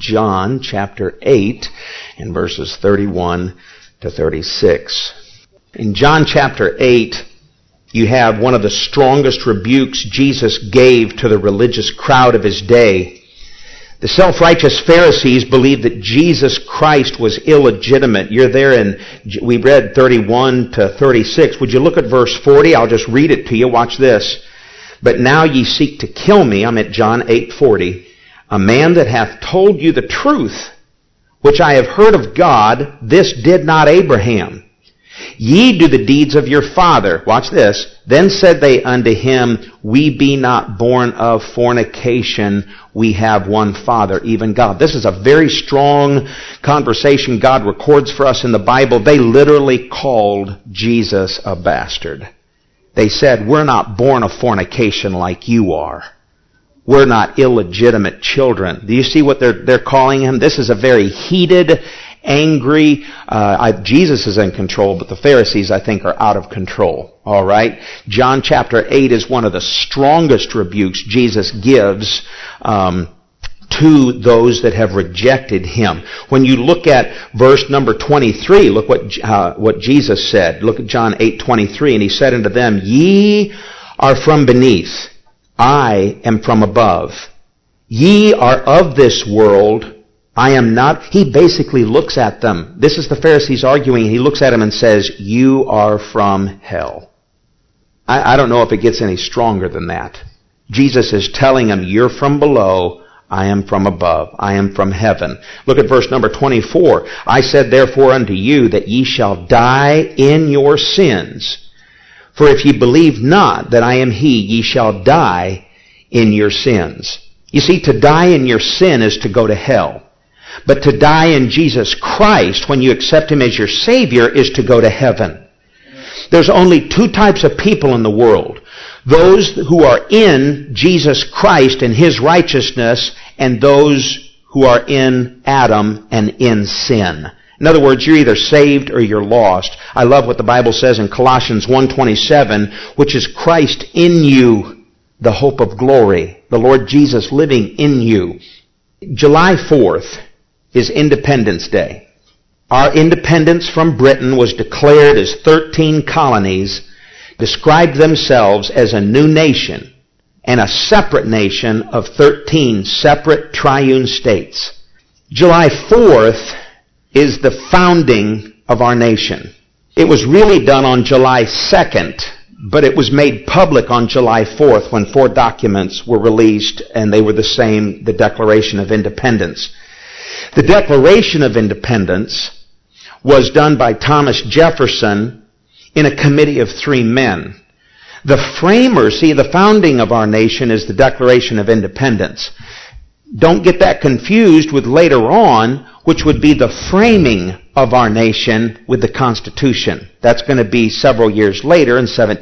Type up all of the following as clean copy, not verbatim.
John chapter 8 and verses 31 to 36. In John chapter 8, you have one of the strongest rebukes Jesus gave to the religious crowd of his day. The self-righteous Pharisees believed that Jesus Christ was illegitimate. You're there we read 31 to 36. Would you look at verse 40? I'll just read it to you. Watch this. But now ye seek to kill me, I'm at John 8:40, a man that hath told you the truth, which I have heard of God, this did not Abraham. Ye do the deeds of your father. Watch this. Then said they unto him, we be not born of fornication. We have one Father, even God. This is a very strong conversation God records for us in the Bible. They literally called Jesus a bastard. They said, we're not born of fornication like you are. We're not illegitimate children. Do you see what they're calling him? This is a very heated, angry, Jesus is in control, but the Pharisees, I think, are out of control. All right? John chapter 8 is one of the strongest rebukes Jesus gives to those that have rejected him. When you look at verse number 23, look what Jesus said. Look at John 8:23, and he said unto them, ye are from beneath, I am from above. Ye are of this world, I am not. He basically looks at them. This is the Pharisees arguing. He looks at them and says, you are from hell. I don't know if it gets any stronger than that. Jesus is telling them, you're from below, I am from above. I am from heaven. Look at verse number 24. I said therefore unto you that ye shall die in your sins. For if ye believe not that I am he, ye shall die in your sins. You see, to die in your sin is to go to hell. But to die in Jesus Christ, when you accept him as your Savior, is to go to heaven. There's only two types of people in the world. Those who are in Jesus Christ and his righteousness, and those who are in Adam and in sin. In other words, you're either saved or you're lost. I love what the Bible says in Colossians 1:27, which is Christ in you, the hope of glory. The Lord Jesus living in you. July 4th is Independence Day. Our independence from Britain was declared as 13 colonies described themselves as a new nation and a separate nation of 13 separate triune states. July 4th is the founding of our nation. It was really done on July 2nd, but it was made public on July 4th when 4 documents were released, and they were the same, the Declaration of Independence. The Declaration of Independence was done by Thomas Jefferson in a committee of 3 men. The framers, see, the founding of our nation is the Declaration of Independence. Don't get that confused with later on, which would be the framing of our nation with the Constitution. That's going to be several years later in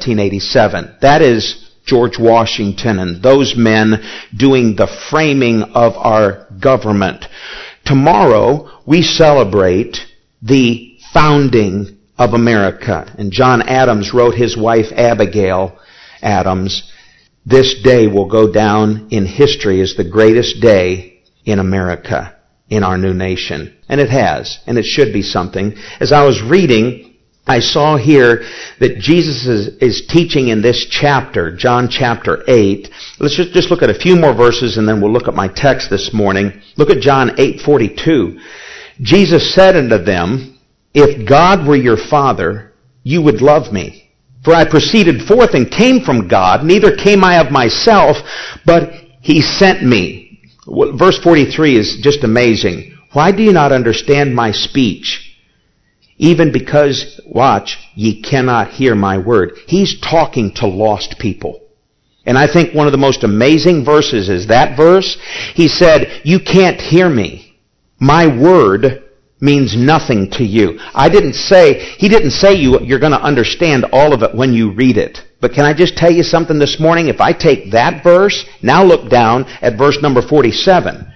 1787. That is George Washington and those men doing the framing of our government. Tomorrow, we celebrate the founding of America. And John Adams wrote his wife Abigail Adams, this day will go down in history as the greatest day in America, in our new nation. And it has, and it should be something. As I was reading, I saw here that Jesus is teaching in this chapter, John chapter 8. Let's just look at a few more verses and then we'll look at my text this morning. Look at John 8:42. Jesus said unto them, if God were your Father, you would love me. For I proceeded forth and came from God, neither came I of myself, but he sent me. Verse 43 is just amazing. Why do you not understand my speech? Even because, watch, ye cannot hear my word. He's talking to lost people. And I think one of the most amazing verses is that verse. He said, you can't hear me. My word means nothing to you. He didn't say you're going to understand all of it when you read it. But can I just tell you something this morning? If I take that verse, now look down at verse number 47.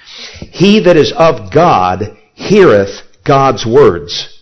He that is of God heareth God's words.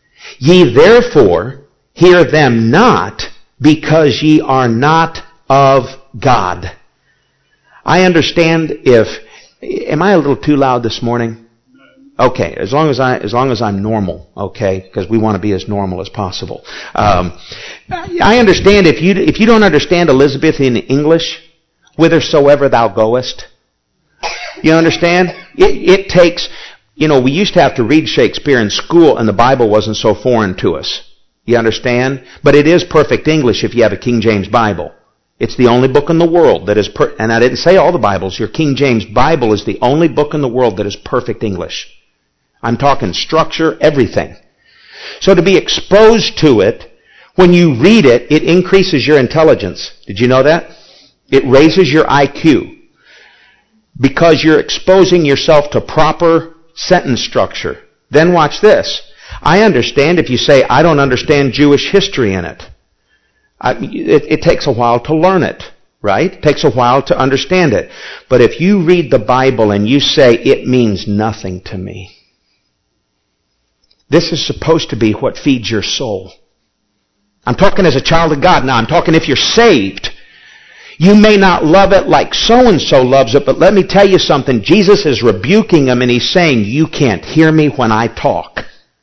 Ye therefore hear them not, because ye are not of God. I understand if Am I a little too loud this morning? Okay, as long as I'm normal, okay, because we want to be as normal as possible. I understand if you don't understand Elizabethan English, whithersoever thou goest. You understand? It takes, we used to have to read Shakespeare in school, and the Bible wasn't so foreign to us. You understand? But it is perfect English if you have a King James Bible. It's the only book in the world that is, and I didn't say all the Bibles, your King James Bible is the only book in the world that is perfect English. I'm talking structure, everything. So to be exposed to it, when you read it, it increases your intelligence. Did you know that? It raises your IQ. Because you're exposing yourself to proper sentence structure. Then watch this. I understand if you say, I don't understand Jewish history in it. It takes a while to learn it, right? It takes a while to understand it. But if you read the Bible and you say, it means nothing to me. This is supposed to be what feeds your soul. I'm talking as a child of God now. I'm talking if you're saved. You may not love it like so-and-so loves it, but let me tell you something. Jesus is rebuking them and he's saying, you can't hear me when I talk.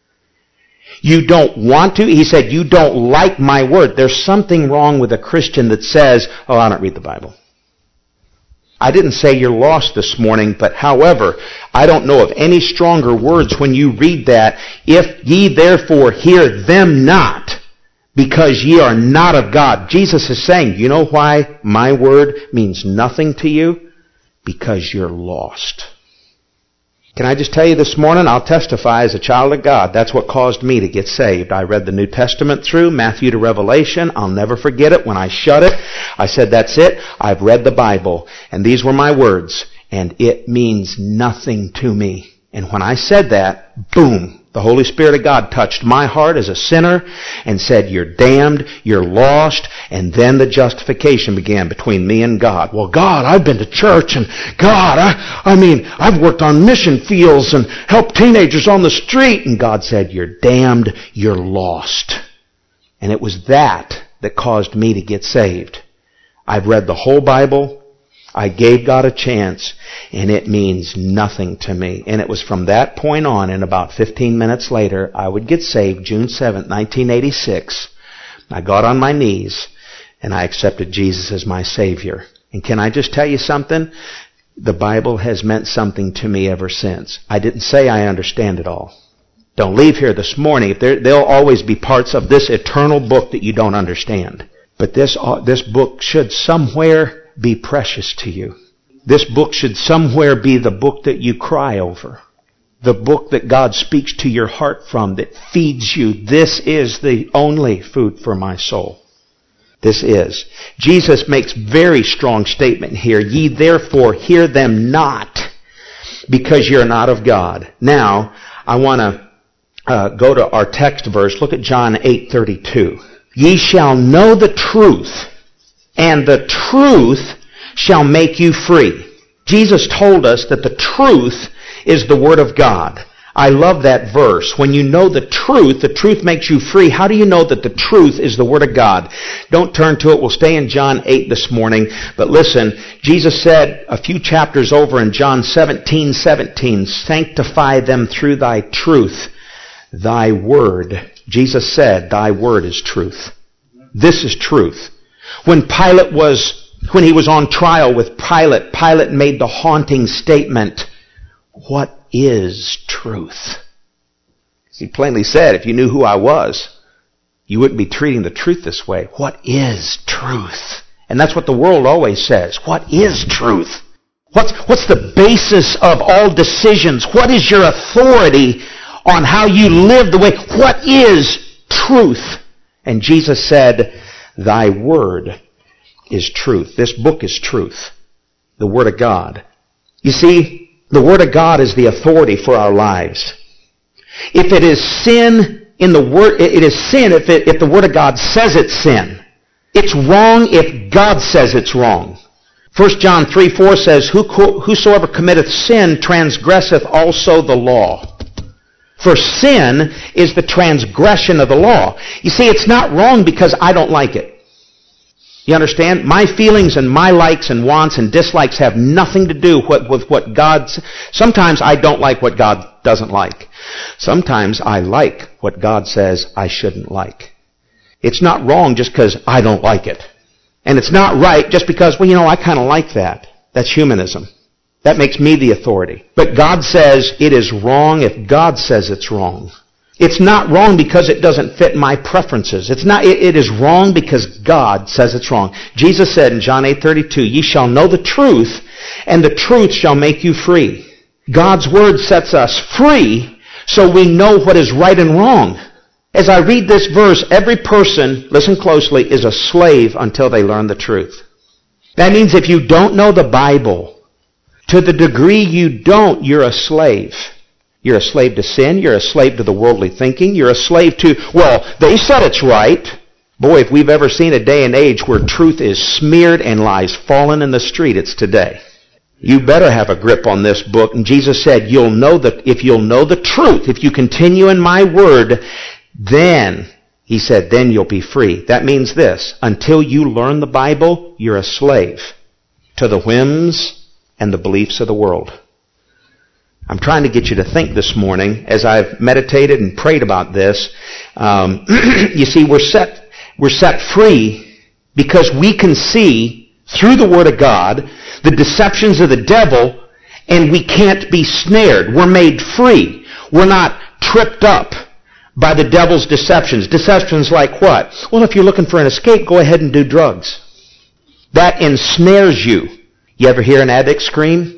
You don't want to. He said, you don't like my word. There's something wrong with a Christian that says, oh, I don't read the Bible. I didn't say you're lost this morning, but however, I don't know of any stronger words when you read that. If ye therefore hear them not, because ye are not of God. Jesus is saying, you know why my word means nothing to you? Because you're lost. Can I just tell you this morning, I'll testify as a child of God. That's what caused me to get saved. I read the New Testament through, Matthew to Revelation. I'll never forget it. When I shut it, I said, that's it. I've read the Bible. And these were my words. And it means nothing to me. And when I said that, boom, the Holy Spirit of God touched my heart as a sinner and said, you're damned, you're lost, and then the justification began between me and God. Well, God, I've been to church, and God, I've worked on mission fields and helped teenagers on the street, and God said, you're damned, you're lost. And it was that caused me to get saved. I've read the whole Bible. I gave God a chance, and it means nothing to me. And it was from that point on, and about 15 minutes later, I would get saved, June 7th, 1986. I got on my knees, and I accepted Jesus as my Savior. And can I just tell you something? The Bible has meant something to me ever since. I didn't say I understand it all. Don't leave here this morning. There'll always be parts of this eternal book that you don't understand. But this book should somewhere be precious to you. This book should somewhere be the book that you cry over. The book that God speaks to your heart from, that feeds you. This is the only food for my soul. This is. Jesus makes very strong statement here. Ye therefore hear them not, because you're not of God. Now, I want to go to our text verse. Look at John 8:32. Ye shall know the truth, and the truth shall make you free. Jesus told us that the truth is the Word of God. I love that verse. When you know the truth makes you free. How do you know that the truth is the Word of God? Don't turn to it. We'll stay in John 8 this morning. But listen, Jesus said a few chapters over in John 17:17, sanctify them through thy truth. Thy word. Jesus said, thy word is truth. This is truth. When he was on trial with Pilate, Pilate made the haunting statement, what is truth? He plainly said, if you knew who I was, you wouldn't be treating the truth this way. What is truth? And that's what the world always says. What is truth? What's the basis of all decisions? What is your authority on how you live the way? What is truth? And Jesus said, thy word is truth. This book is truth. The Word of God. You see, the Word of God is the authority for our lives. If it is sin in the Word, it is sin if the Word of God says it's sin. It's wrong if God says it's wrong. 1 John 3:4 says, whosoever committeth sin transgresseth also the law. For sin is the transgression of the law. You see, it's not wrong because I don't like it. You understand? My feelings and my likes and wants and dislikes have nothing to do with what God's... Sometimes I don't like what God doesn't like. Sometimes I like what God says I shouldn't like. It's not wrong just because I don't like it. And it's not right just because, I kind of like that. That's humanism. That makes me the authority. But God says it is wrong if God says it's wrong. It's not wrong because it doesn't fit my preferences. It is wrong because God says it's wrong. Jesus said in John 8:32, "Ye shall know the truth, and the truth shall make you free." God's word sets us free so we know what is right and wrong. As I read this verse, every person, listen closely, is a slave until they learn the truth. That means if you don't know the Bible, to the degree you don't, you're a slave. You're a slave to sin. You're a slave to the worldly thinking. You're a slave to, they said it's right. Boy, if we've ever seen a day and age where truth is smeared and lies fallen in the street, it's today. You better have a grip on this book. And Jesus said, if you'll know the truth, if you continue in my word, then, he said, then you'll be free. That means this: until you learn the Bible, you're a slave to the whims and the beliefs of the world. I'm trying to get you to think this morning as I've meditated and prayed about this. You see, we're set free because we can see through the Word of God the deceptions of the devil, and we can't be snared. We're made free. We're not tripped up by the devil's deceptions. Deceptions like what? Well, if you're looking for an escape, go ahead and do drugs. That ensnares you. You ever hear an addict scream?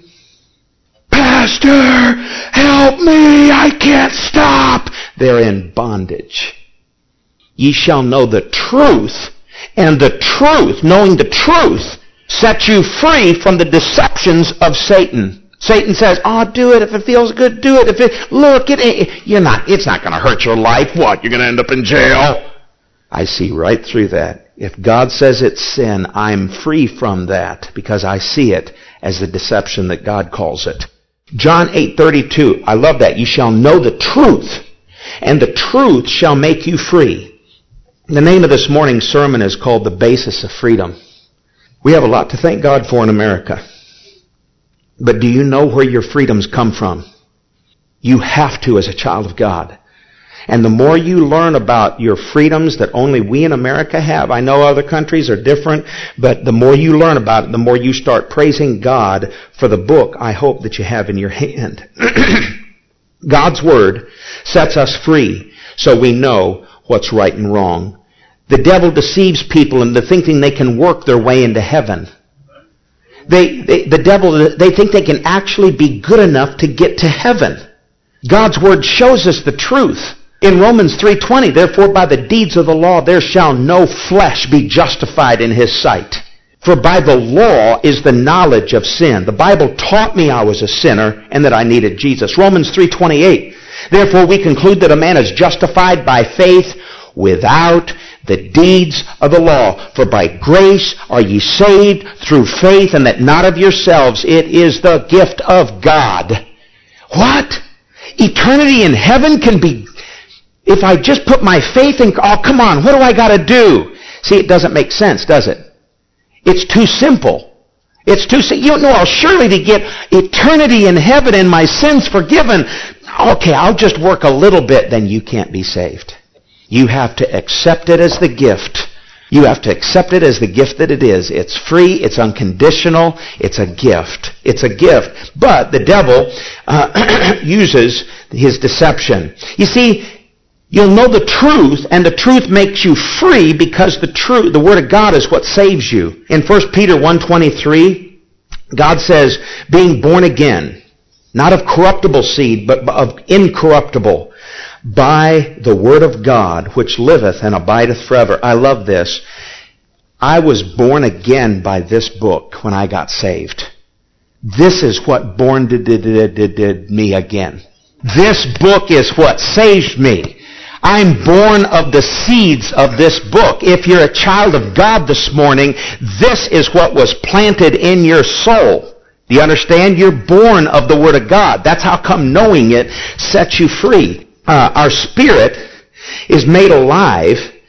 "Pastor, help me, I can't stop." They're in bondage. Ye shall know the truth, and the truth, knowing the truth, sets you free from the deceptions of Satan. Satan says, do it if it feels good, do it. It's not going to hurt your life. What, you're going to end up in jail? I see right through that. If God says it's sin, I'm free from that because I see it as the deception that God calls it. John 8:32, I love that. You shall know the truth, and the truth shall make you free. The name of this morning's sermon is called The Basis of Freedom. We have a lot to thank God for in America. But do you know where your freedoms come from? You have to as a child of God. And the more you learn about your freedoms that only we in America have, I know other countries are different, but the more you learn about it, the more you start praising God for the book I hope that you have in your hand. God's Word sets us free so we know what's right and wrong. The devil deceives people into thinking they can work their way into heaven. They think they can actually be good enough to get to heaven. God's Word shows us the truth. In Romans 3:20, therefore by the deeds of the law there shall no flesh be justified in his sight. For by the law is the knowledge of sin. The Bible taught me I was a sinner and that I needed Jesus. Romans 3:28, therefore we conclude that a man is justified by faith without the deeds of the law. For by grace are ye saved through faith, and that not of yourselves, it is the gift of God. What? Eternity in heaven can be... If I just put my faith in... come on, what do I got to do? See, it doesn't make sense, does it? It's too simple. Surely to get eternity in heaven and my sins forgiven, okay, I'll just work a little bit, then you can't be saved. You have to accept it as the gift. You have to accept it as the gift that it is. It's free, it's unconditional, it's a gift. It's a gift. But the devil uses his deception. You see, you'll know the truth, and the truth makes you free because the Word of God is what saves you. In 1 Peter 1:23, God says, being born again, not of corruptible seed, but of incorruptible, by the Word of God, which liveth and abideth forever. I love this. I was born again by this book when I got saved. This is what did me again. This book is what saved me. I'm born of the seeds of this book. If you're a child of God this morning, this is what was planted in your soul. Do you understand? You're born of the Word of God. That's how come knowing it sets you free. Our spirit is made alive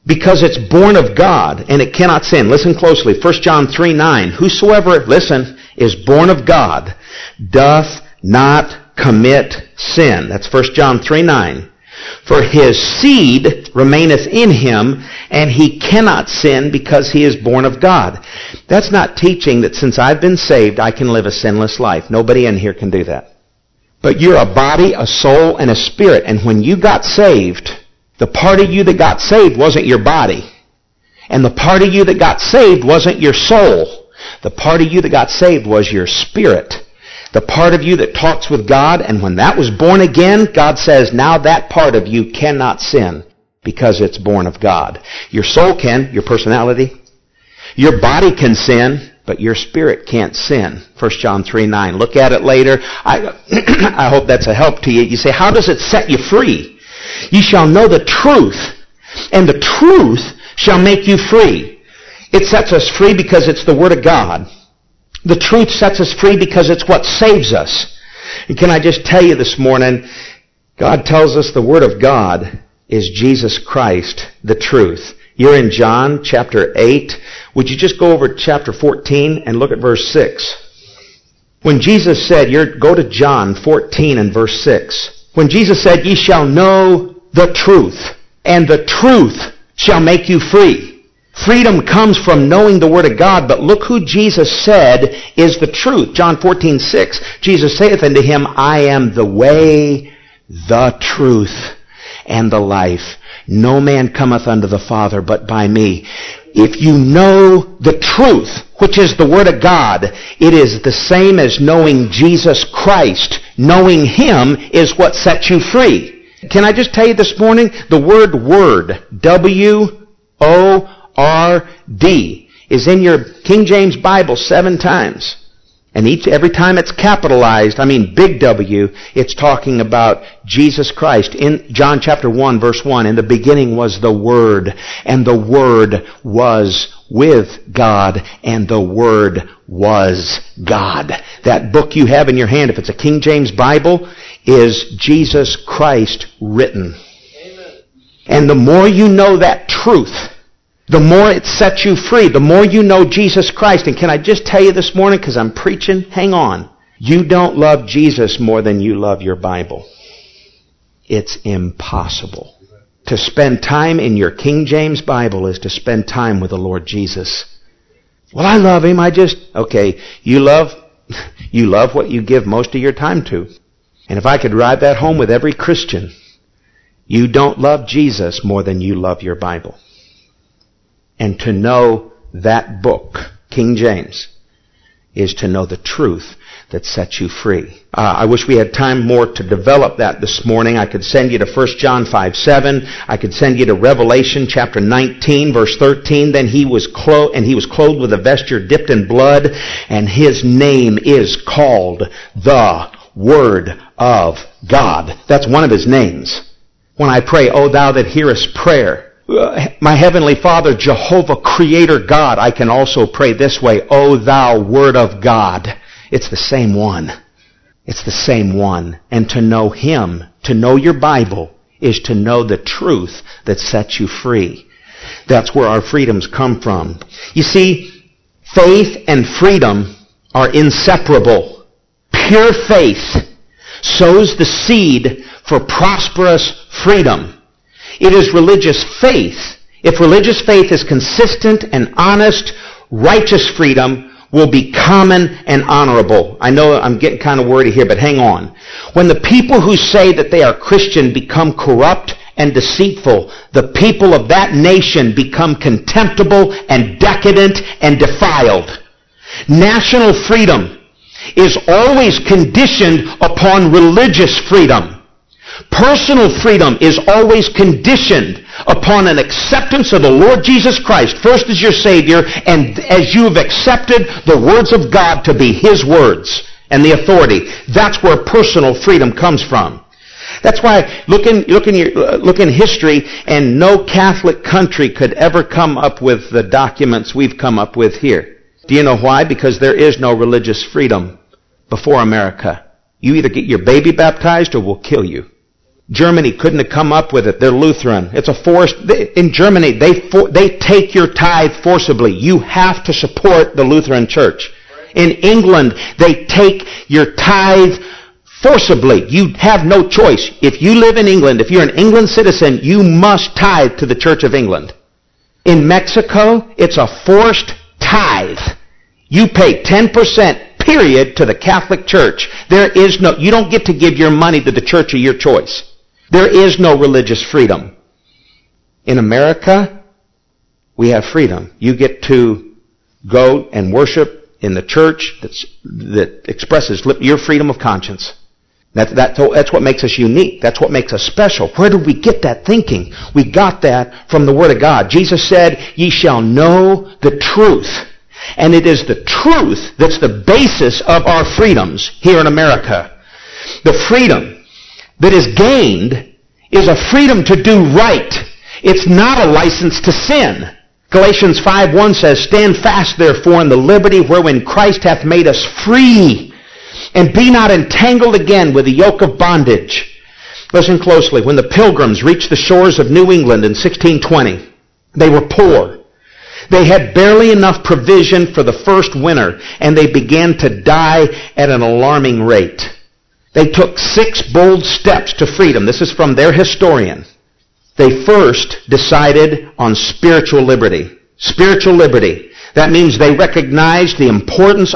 because it's born of God, and it cannot sin. Listen closely. 1 John 3:9. Whosoever, listen, is born of God doth not commit sin. That's 1 John 3:9. For his seed remaineth in him, and he cannot sin because he is born of God. That's not teaching that since I've been saved, I can live a sinless life. Nobody in here can do that. But you're a body, a soul, and a spirit. And when you got saved, the part of you that got saved wasn't your body. And the part of you that got saved wasn't your soul. The part of you that got saved was your spirit. The part of you that talks with God, and when that was born again, God says, now that part of you cannot sin because it's born of God. Your soul can, your personality. Your body can sin, but your spirit can't sin. 1 John 3:9. Look at it later. I hope that's a help to you. You say, how does it set you free? You shall know the truth, and the truth shall make you free. It sets us free because it's the Word of God. The truth sets us free because it's what saves us. And can I just tell you this morning, God tells us the Word of God is Jesus Christ, the truth. You're in John chapter 8. Would you just go over to chapter 14 and look at verse 6? When Jesus said, go to John 14 and verse 6. When Jesus said, ye shall know the truth, and the truth shall make you free. Freedom comes from knowing the Word of God, but look who Jesus said is the truth. John 14:6, Jesus saith unto him, I am the way, the truth, and the life. No man cometh unto the Father but by me. If you know the truth, which is the Word of God, it is the same as knowing Jesus Christ. Knowing Him is what sets you free. Can I just tell you this morning, the word, W-O-R-D, is in your King James Bible 7 times. And every time it's capitalized, big W, it's talking about Jesus Christ. In John chapter 1, verse 1, in the beginning was the Word, and the Word was with God, and the Word was God. That book you have in your hand, if it's a King James Bible, is Jesus Christ written. Amen. And the more you know that truth, the more it sets you free, the more you know Jesus Christ. And can I just tell you this morning, because I'm preaching, hang on. You don't love Jesus more than you love your Bible. It's impossible. To spend time in your King James Bible is to spend time with the Lord Jesus. Well, I love Him, okay, you love what you give most of your time to. And if I could drive that home with every Christian, you don't love Jesus more than you love your Bible. And to know that book, King James, is to know the truth that sets you free. I wish we had time more to develop that this morning. I could send you to 1 John 5:7. I could send you to Revelation chapter 19, verse 13. Then he was clothed with a vesture dipped in blood, and his name is called the Word of God. That's one of his names. When I pray, O thou that hearest prayer, my Heavenly Father, Jehovah, Creator God, I can also pray this way, O thou Word of God. It's the same one. It's the same one. And to know Him, to know your Bible, is to know the truth that sets you free. That's where our freedoms come from. You see, faith and freedom are inseparable. Pure faith sows the seed for prosperous freedom. It is religious faith. If religious faith is consistent and honest, righteous freedom will be common and honorable. I know I'm getting kind of wordy here, but hang on. When the people who say that they are Christian become corrupt and deceitful, the people of that nation become contemptible and decadent and defiled. National freedom is always conditioned upon religious freedom. Personal freedom is always conditioned upon an acceptance of the Lord Jesus Christ, first as your Savior, and as you have accepted the words of God to be His words and the authority. That's where personal freedom comes from. That's why look in history, and no Catholic country could ever come up with the documents we've come up with here. Do you know why? Because there is no religious freedom before America. You either get your baby baptized or we'll kill you. Germany couldn't have come up with it. They're Lutheran. It's a forced. In Germany, they take your tithe forcibly. You have to support the Lutheran Church. In England, they take your tithe forcibly. You have no choice. If you live in England, if you're an England citizen, you must tithe to the Church of England. In Mexico, it's a forced tithe. You pay 10%, period, to the Catholic Church. You don't get to give your money to the church of your choice. There is no religious freedom. In America, we have freedom. You get to go and worship in the church that expresses your freedom of conscience. That's what makes us unique. That's what makes us special. Where did we get that thinking? We got that from the Word of God. Jesus said, "Ye shall know the truth." And it is the truth that's the basis of our freedoms here in America. The freedom that is gained is a freedom to do right. It's not a license to sin. Galatians 5:1 says, "Stand fast therefore in the liberty wherein Christ hath made us free, and be not entangled again with the yoke of bondage." Listen closely. When the Pilgrims reached the shores of New England in 1620, they were poor. They had barely enough provision for the first winter, and they began to die at an alarming rate. They took 6 bold steps to freedom. This is from their historian. They first decided on spiritual liberty. Spiritual liberty. That means they recognized the importance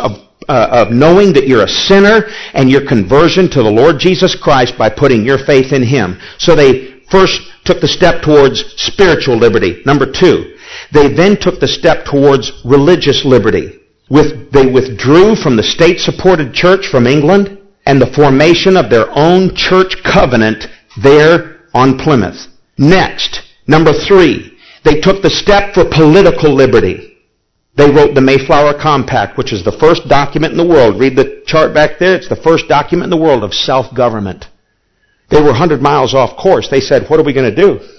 of knowing that you're a sinner and your conversion to the Lord Jesus Christ by putting your faith in Him. So they first took the step towards spiritual liberty. Number 2, they then took the step towards religious liberty. They withdrew from the state-supported church from England and the formation of their own church covenant there on Plymouth. Next, number 3, they took the step for political liberty. They wrote the Mayflower Compact, which is the first document in the world. Read the chart back there. It's the first document in the world of self-government. They were 100 miles off course. They said, what are we going to do?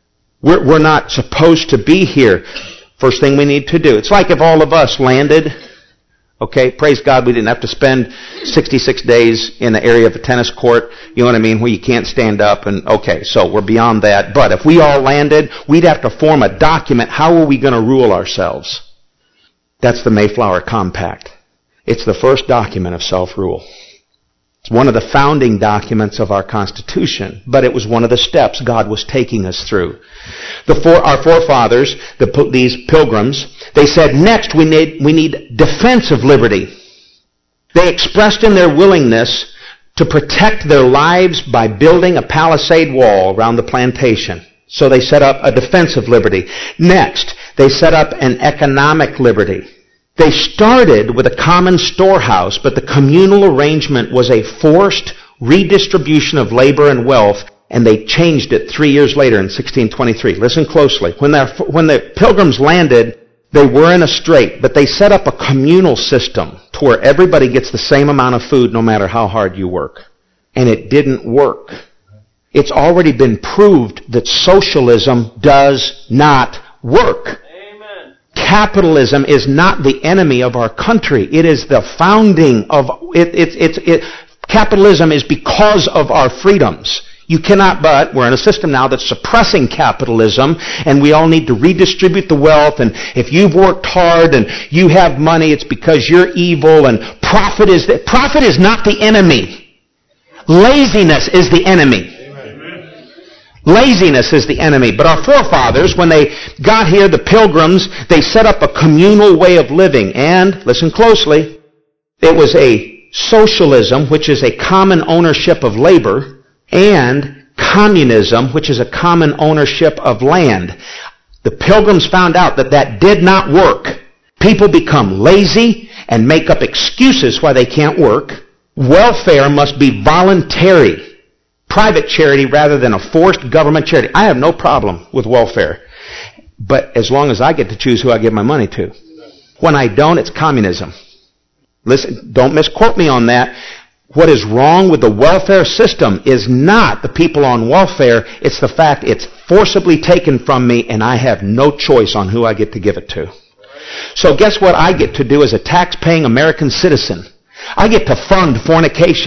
We're not supposed to be here. First thing we need to do. It's like if all of us landed. Okay, praise God, we didn't have to spend 66 days in the area of a tennis court, you know what I mean, where you can't stand up, and okay, so we're beyond that. But if we all landed, we'd have to form a document. How are we going to rule ourselves? That's the Mayflower Compact. It's the first document of self-rule. It's one of the founding documents of our Constitution, but it was one of the steps God was taking us through. Our forefathers, these Pilgrims, they said, next we need defensive liberty. They expressed in their willingness to protect their lives by building a palisade wall around the plantation. So they set up a defensive liberty. Next, they set up an economic liberty. They started with a common storehouse, but the communal arrangement was a forced redistribution of labor and wealth, and they changed it 3 years later in 1623. Listen closely. When the Pilgrims landed, they were in a strait, but they set up a communal system to where everybody gets the same amount of food no matter how hard you work. And it didn't work. It's already been proved that socialism does not work. Capitalism is not the enemy of our country. It is the founding of it. Capitalism is because of our freedoms. You cannot, but we're in a system now that's suppressing capitalism, and we all need to redistribute the wealth, and if you've worked hard and you have money, it's because you're evil, and profit is not the enemy. Laziness is the enemy. Laziness is the enemy. But our forefathers, when they got here, the Pilgrims, they set up a communal way of living. And, listen closely, it was a socialism, which is a common ownership of labor, and communism, which is a common ownership of land. The Pilgrims found out that did not work. People become lazy and make up excuses why they can't work. Welfare must be voluntary. Private charity rather than a forced government charity. I have no problem with welfare. But as long as I get to choose who I give my money to. When I don't, it's communism. Listen, don't misquote me on that. What is wrong with the welfare system is not the people on welfare. It's the fact it's forcibly taken from me and I have no choice on who I get to give it to. So guess what I get to do as a tax-paying American citizen? I get to fund fornication.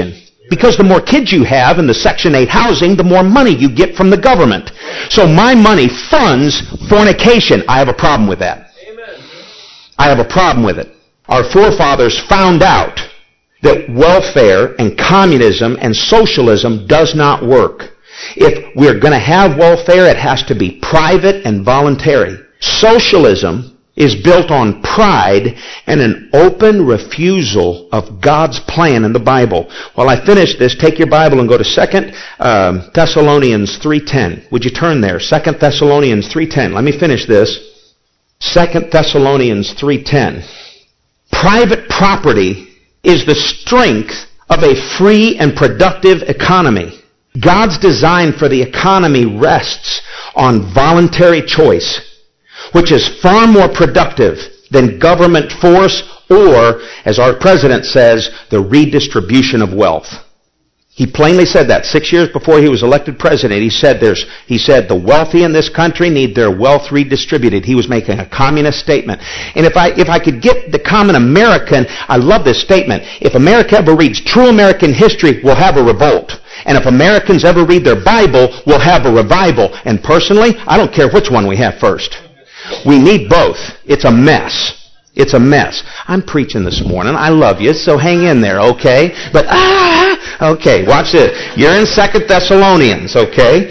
Because the more kids you have in the Section 8 housing, the more money you get from the government. So my money funds fornication. I have a problem with that. I have a problem with it. Our forefathers found out that welfare and communism and socialism does not work. If we're going to have welfare, it has to be private and voluntary. Socialism is built on pride and an open refusal of God's plan in the Bible. While I finish this, take your Bible and go to 2 Thessalonians 3:10. Would you turn there? 2 Thessalonians 3:10. Let me finish this. 2 Thessalonians 3:10. Private property is the strength of a free and productive economy. God's design for the economy rests on voluntary choice, which is far more productive than government force or, as our president says, the redistribution of wealth. He plainly said that 6 years before he was elected president. He said the wealthy in this country need their wealth redistributed. He was making a communist statement. And if I could get the common American, I love this statement. If America ever reads true American history, we'll have a revolt. And if Americans ever read their Bible, we'll have a revival. And personally, I don't care which one we have first. We need both. It's a mess. It's a mess. I'm preaching this morning. I love you, so hang in there, okay? But, okay, watch this. You're in 2 Thessalonians, okay?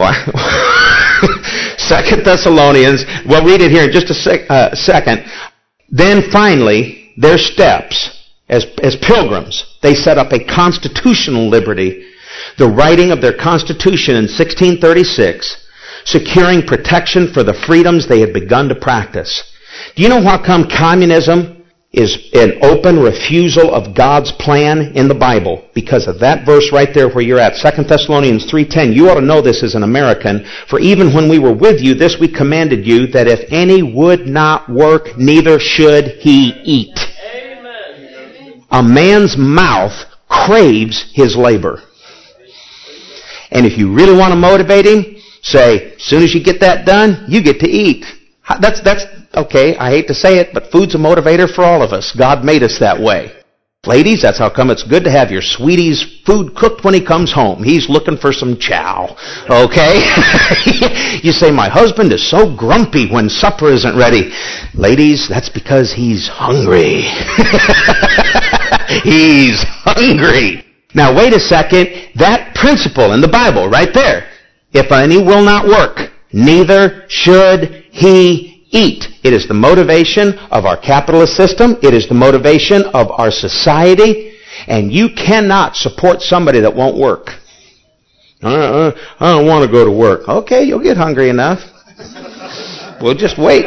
2 Thessalonians, we'll read it here in just a second. Then finally, their steps, as pilgrims, they set up a constitutional liberty, the writing of their Constitution in 1636, securing protection for the freedoms they had begun to practice. Do you know how come communism is an open refusal of God's plan in the Bible? Because of that verse right there where you're at, 2 Thessalonians 3:10. You ought to know this as an American. For even when we were with you, this we commanded you, that if any would not work, neither should he eat. Amen. A man's mouth craves his labor. And if you really want to motivate him, say, as soon as you get that done, you get to eat. That's okay, I hate to say it, but food's a motivator for all of us. God made us that way. Ladies, that's how come it's good to have your sweetie's food cooked when he comes home. He's looking for some chow. Okay? You say, my husband is so grumpy when supper isn't ready. Ladies, that's because he's hungry. He's hungry. Now wait a second. That principle in the Bible right there. If any will not work, neither should he eat. It is the motivation of our capitalist system. It is the motivation of our society. And you cannot support somebody that won't work. I don't want to go to work. Okay, you'll get hungry enough. We'll just wait.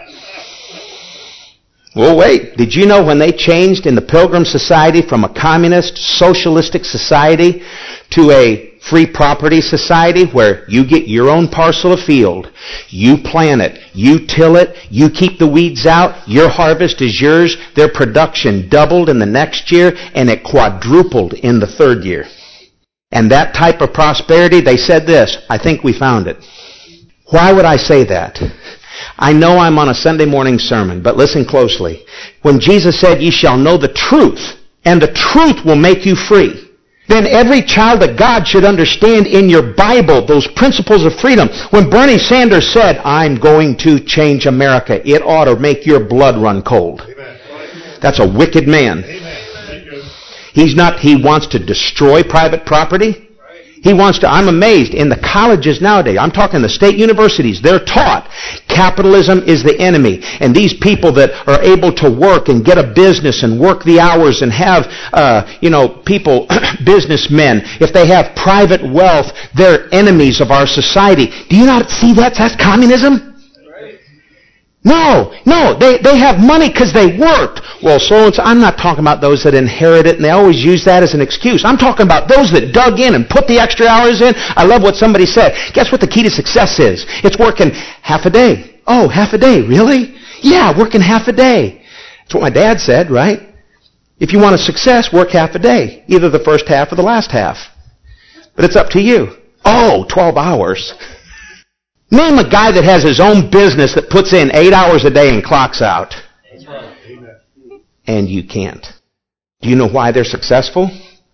We'll wait. Did you know when they changed in the Pilgrim Society from a communist, socialistic society to a free property society where you get your own parcel of field, you plant it, you till it, you keep the weeds out, your harvest is yours, their production doubled in the next year, and it quadrupled in the third year. And that type of prosperity, they said this, I think we found it. Why would I say that? I know I'm on a Sunday morning sermon, but listen closely. When Jesus said, ye shall know the truth, and the truth will make you free, then every child of God should understand in your Bible those principles of freedom. When Bernie Sanders said, I'm going to change America, it ought to make your blood run cold. Amen. That's a wicked man. Amen. He wants to destroy private property. He wants to, I'm amazed, in the colleges nowadays, I'm talking the state universities, they're taught capitalism is the enemy. And these people that are able to work and get a business and work the hours and have, people, businessmen, if they have private wealth, they're enemies of our society. Do you not see that? That's communism? No, they have money because they worked. Well, I'm not talking about those that inherit it and they always use that as an excuse. I'm talking about those that dug in and put the extra hours in. I love what somebody said. Guess what the key to success is? It's working half a day. Oh, half a day, really? Yeah, working half a day. That's what my dad said, right? If you want a success, work half a day. Either the first half or the last half. But it's up to you. Oh, 12 hours. Name a guy that has his own business that puts in 8 hours a day and clocks out. And you can't. Do you know why they're successful?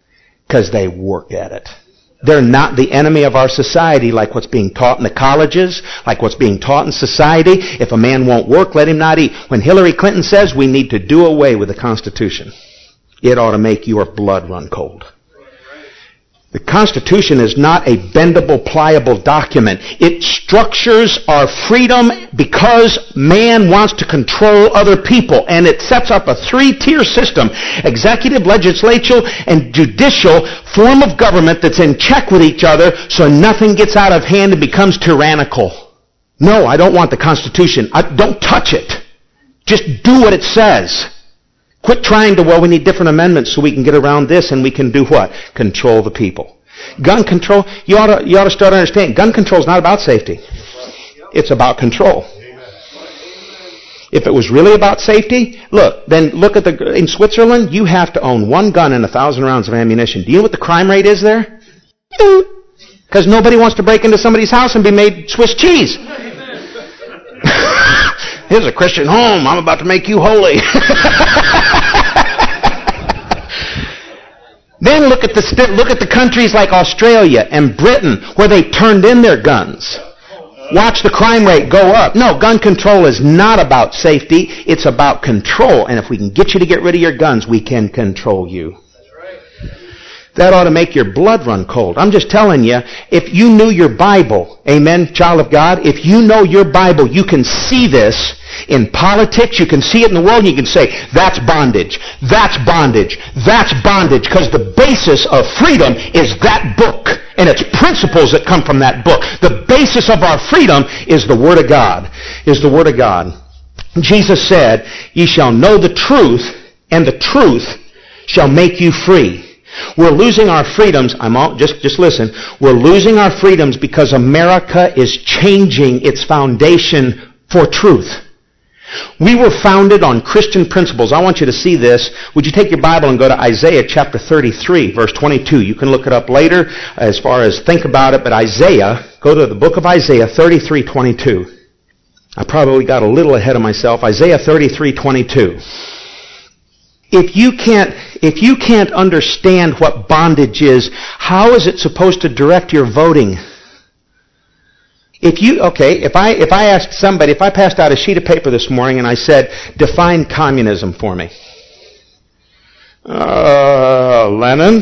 Because they work at it. They're not the enemy of our society like what's being taught in the colleges, like what's being taught in society. If a man won't work, let him not eat. When Hillary Clinton says we need to do away with the Constitution, it ought to make your blood run cold. The Constitution is not a bendable, pliable document. It structures our freedom because man wants to control other people. And it sets up a three-tier system. Executive, legislative, and judicial form of government that's in check with each other so nothing gets out of hand and becomes tyrannical. No, I don't want the Constitution. Don't touch it. Just do what it says. Quit trying to, we need different amendments so we can get around this and we can do what? Control the people. Gun control, you ought to start understanding, gun control is not about safety. It's about control. If it was really about safety, then look at in Switzerland, you have to own one gun and 1,000 rounds of ammunition. Do you know what the crime rate is there? Because nobody wants to break into somebody's house and be made Swiss cheese. Here's a Christian home. I'm about to make you holy. Then look at the countries like Australia and Britain where they turned in their guns. Watch the crime rate go up. No, gun control is not about safety. It's about control. And if we can get you to get rid of your guns, we can control you. That ought to make your blood run cold. I'm just telling you, if you knew your Bible, amen, child of God, if you know your Bible, you can see this in politics, you can see it in the world, and you can say, that's bondage, that's bondage, that's bondage, because the basis of freedom is that book, and it's principles that come from that book. The basis of our freedom is the Word of God, Jesus said, ye shall know the truth, and the truth shall make you free. We're losing our freedoms. Just listen. We're losing our freedoms because America is changing its foundation for truth. We were founded on Christian principles. I want you to see this. Would you take your Bible and go to Isaiah chapter 33, verse 22. You can look it up later as far as think about it, but go to the book of Isaiah 33:22. I probably got a little ahead of myself. Isaiah 33:22. If you can't understand what bondage is, how is it supposed to direct your voting? If I asked somebody, if I passed out a sheet of paper this morning and I said, define communism for me. Lenin?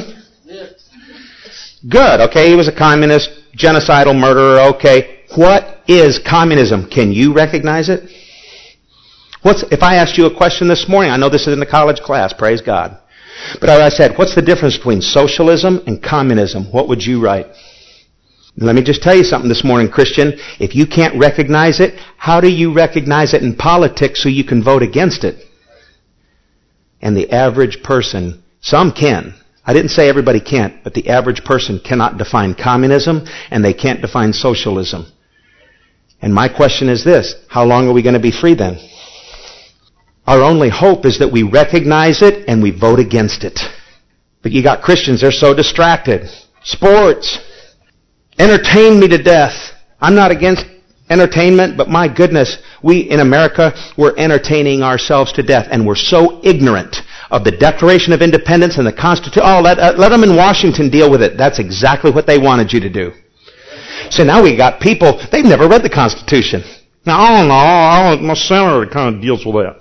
Good, okay, he was a communist, genocidal murderer, okay. What is communism? Can you recognize it? If I asked you a question this morning, I know this is in the college class, praise God. But I said, what's the difference between socialism and communism? What would you write? Let me just tell you something this morning, Christian. If you can't recognize it, how do you recognize it in politics so you can vote against it? And the average person, some can. I didn't say everybody can't, but the average person cannot define communism and they can't define socialism. And my question is this, how long are we going to be free then? Our only hope is that we recognize it and we vote against it. But you got Christians, they're so distracted. Sports. Entertain me to death. I'm not against entertainment, but my goodness, we in America, we're entertaining ourselves to death. And we're so ignorant of the Declaration of Independence and the Constitution. Let them in Washington deal with it. That's exactly what they wanted you to do. So now we got people, they've never read the Constitution. Now, I don't know, my senator kind of deals with that.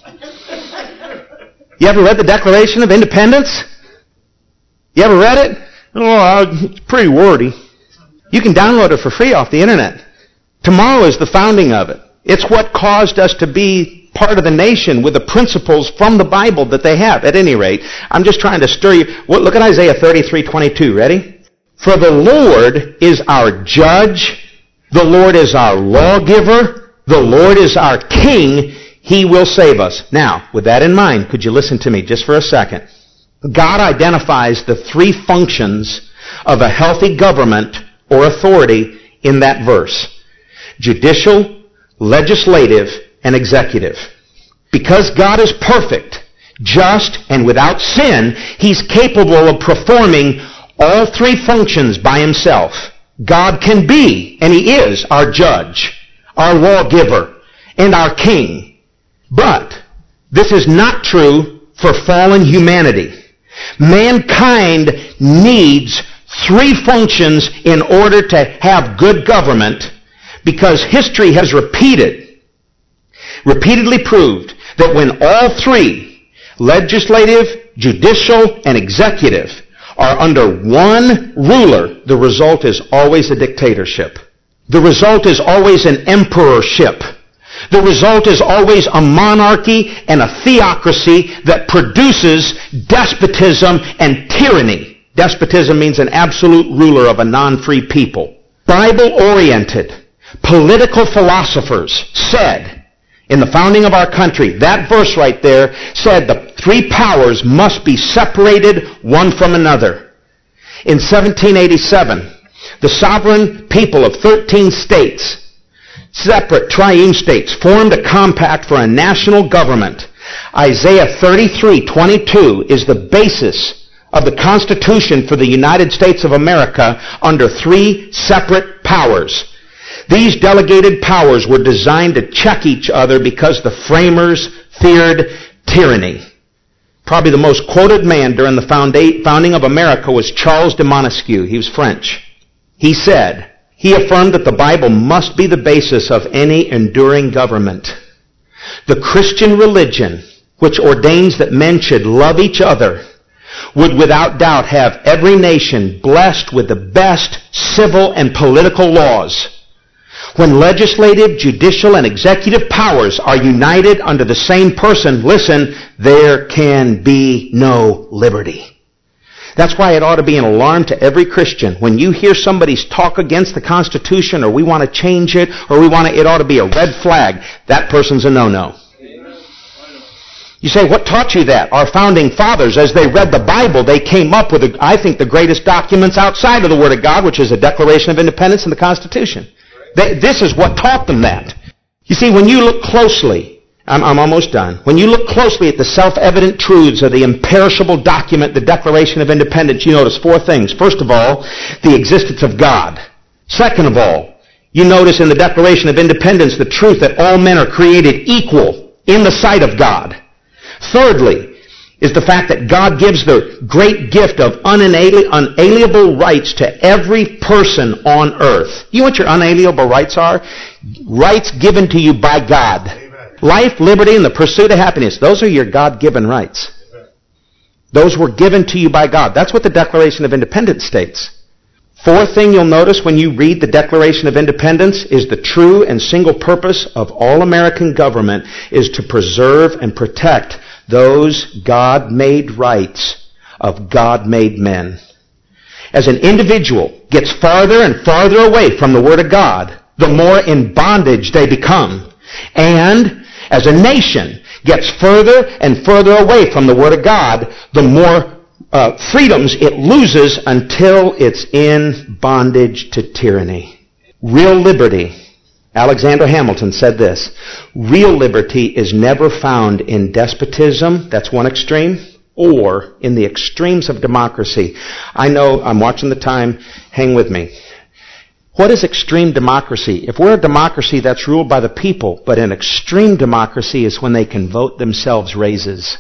You ever read the Declaration of Independence? You ever read it? Oh, it's pretty wordy. You can download it for free off the internet. Tomorrow is the founding of it. It's what caused us to be part of the nation with the principles from the Bible that they have. At any rate, I'm just trying to stir you. Look at Isaiah 33:22. Ready? For the Lord is our judge. The Lord is our lawgiver. The Lord is our king. He will save us. Now, with that in mind, could you listen to me just for a second? God identifies the three functions of a healthy government or authority in that verse. Judicial, legislative, and executive. Because God is perfect, just, and without sin, He's capable of performing all three functions by Himself. God can be, and He is, our judge, our lawgiver, and our king. But this is not true for fallen humanity. Mankind needs three functions in order to have good government, because history has repeatedly proved that when all three, legislative, judicial, and executive, are under one ruler, the result is always a dictatorship. The result is always an emperorship. The result is always a monarchy and a theocracy that produces despotism and tyranny. Despotism means an absolute ruler of a non-free people. Bible-oriented political philosophers said in the founding of our country, that verse right there said the three powers must be separated one from another. In 1787, the sovereign people of 13 states, separate triune states, formed a compact for a national government. Isaiah 33:22 is the basis of the Constitution for the United States of America under three separate powers. These delegated powers were designed to check each other because the framers feared tyranny. Probably the most quoted man during the founding of America was Charles de Montesquieu. He was French. He affirmed that the Bible must be the basis of any enduring government. The Christian religion, which ordains that men should love each other, would without doubt have every nation blessed with the best civil and political laws. When legislative, judicial, and executive powers are united under the same person, listen, there can be no liberty. That's why it ought to be an alarm to every Christian. When you hear somebody talk against the Constitution, or we want to change it, or it ought to be a red flag. That person's a no-no. You say, what taught you that? Our founding fathers, as they read the Bible, they came up with, I think, the greatest documents outside of the Word of God, which is the Declaration of Independence and the Constitution. This is what taught them that. You see, when you look closely, I'm almost done. When you look closely at the self-evident truths of the imperishable document, the Declaration of Independence, you notice four things. First of all, the existence of God. Second of all, you notice in the Declaration of Independence the truth that all men are created equal in the sight of God. Thirdly, is the fact that God gives the great gift of unalienable rights to every person on earth. You know what your unalienable rights are? Rights given to you by God. Amen. Life, liberty, and the pursuit of happiness. Those are your God-given rights. Amen. Those were given to you by God. That's what the Declaration of Independence states. Fourth thing you'll notice when you read the Declaration of Independence is the true and single purpose of all American government is to preserve and protect those God-made rights of God-made men. As an individual gets farther and farther away from the Word of God, the more in bondage they become. And as a nation gets further and further away from the Word of God, the more freedoms it loses until it's in bondage to tyranny. Real liberty, Alexander Hamilton said this, real liberty is never found in despotism, that's one extreme, or in the extremes of democracy. I know, I'm watching the time, hang with me. What is extreme democracy? If we're a democracy that's ruled by the people, but an extreme democracy is when they can vote themselves raises.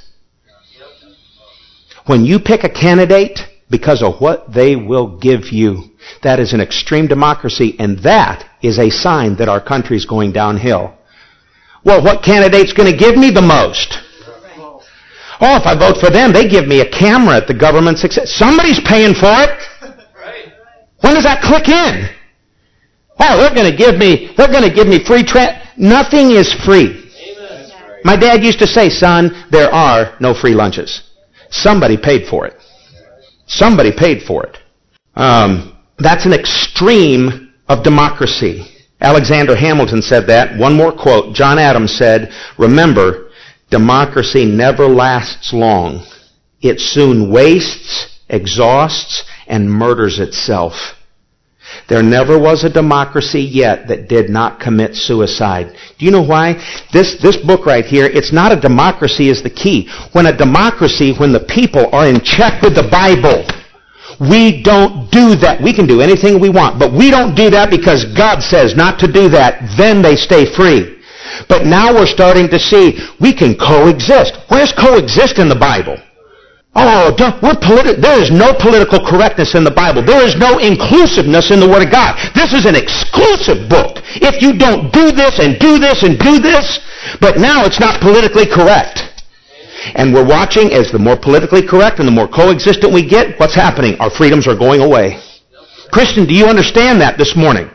When you pick a candidate because of what they will give you, that is an extreme democracy, and that is a sign that our country is going downhill. Well, what candidate's going to give me the most? Oh, if I vote for them, they give me a camera at the government success. Somebody's paying for it. When does that click in? Oh, they're going to give me free Nothing is free. My dad used to say, son, there are no free lunches. Somebody paid for it. Somebody paid for it. That's an extreme of democracy. Alexander Hamilton said that. One more quote. John Adams said, remember, democracy never lasts long. It soon wastes, exhausts, and murders itself. There never was a democracy yet that did not commit suicide. Do you know why? This book right here, it's not a democracy is the key. When the people are in check with the Bible, we don't do that. We can do anything we want, but we don't do that because God says not to do that. Then they stay free. But now we're starting to see we can coexist. Where's coexist in the Bible? Oh, there is no political correctness in the Bible. There is no inclusiveness in the Word of God. This is an exclusive book. If you don't do this and do this and do this, but now it's not politically correct. And we're watching as the more politically correct and the more coexistent we get, what's happening? Our freedoms are going away. Christian, do you understand that this morning?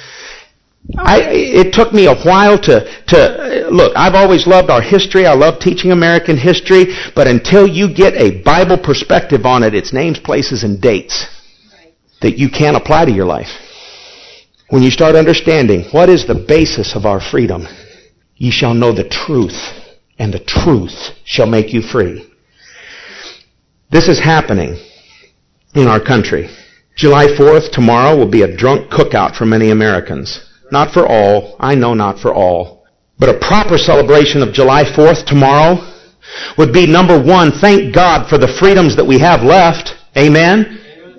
It took me a while to look, I've always loved our history. I love teaching American history. But until you get a Bible perspective on it, it's names, places, and dates that you can't apply to your life. When you start understanding what is the basis of our freedom, ye shall know the truth, and the truth shall make you free. This is happening in our country. July 4th, tomorrow, will be a drunk cookout for many Americans. Not for all. I know not for all. But a proper celebration of July 4th tomorrow would be, number one, thank God for the freedoms that we have left. Amen?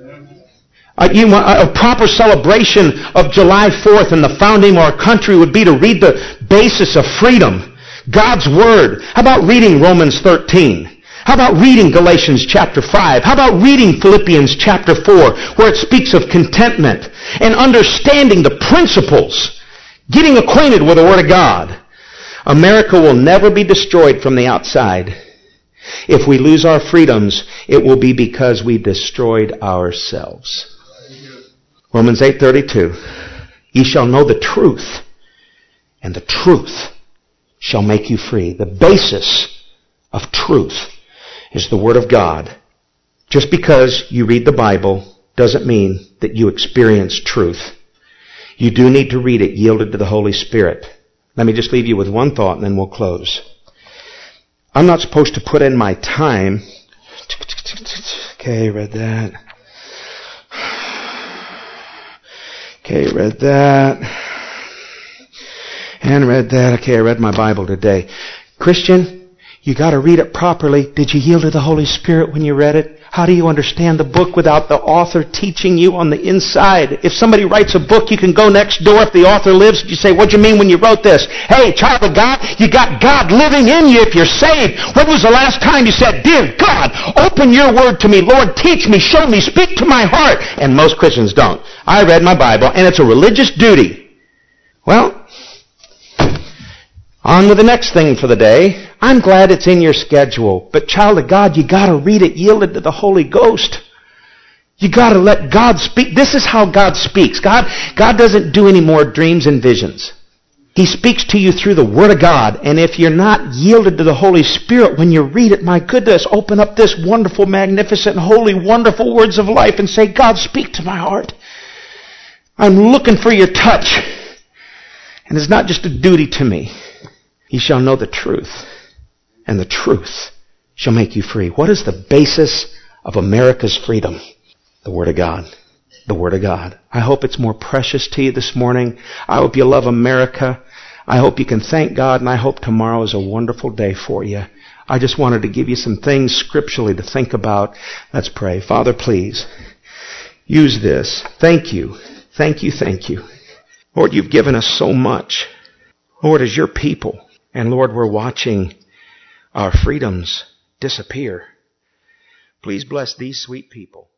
A proper celebration of July 4th and the founding of our country would be to read the basis of freedom. God's Word. How about reading Romans 13? How about reading Galatians chapter 5? How about reading Philippians chapter 4, where it speaks of contentment and understanding the principles, getting acquainted with the Word of God? America will never be destroyed from the outside. If we lose our freedoms, it will be because we destroyed ourselves. Romans 8:32. Ye shall know the truth, and the truth shall make you free. The basis of truth is the Word of God. Just because you read the Bible doesn't mean that you experience truth. You do need to read it yielded to the Holy Spirit. Let me just leave you with one thought and then we'll close. I'm not supposed to put in my time. Okay, read that. Okay, read that. And read that. Okay, I read my Bible today. Christian, you got to read it properly. Did you yield to the Holy Spirit when you read it? How do you understand the book without the author teaching you on the inside? If somebody writes a book, you can go next door. If the author lives, you say, what'd you mean when you wrote this? Hey, child of God, you got God living in you if you're saved. When was the last time you said, dear God, open your word to me. Lord, teach me, show me, speak to my heart. And most Christians don't. I read my Bible, and it's a religious duty. Well, on with the next thing for the day. I'm glad it's in your schedule. But child of God, you got to read it yielded to the Holy Ghost. You got to let God speak. This is how God speaks. God doesn't do any more dreams and visions. He speaks to you through the Word of God. And if you're not yielded to the Holy Spirit when you read it, my goodness, open up this wonderful, magnificent, holy, wonderful words of life and say, God, speak to my heart. I'm looking for your touch. And it's not just a duty to me. Ye shall know the truth, and the truth shall make you free. What is the basis of America's freedom? The Word of God. The Word of God. I hope it's more precious to you this morning. I hope you love America. I hope you can thank God, and I hope tomorrow is a wonderful day for you. I just wanted to give you some things scripturally to think about. Let's pray. Father, please, use this. Thank you. Thank you, thank you. Lord, you've given us so much. Lord, as your people. And Lord, we're watching our freedoms disappear. Please bless these sweet people.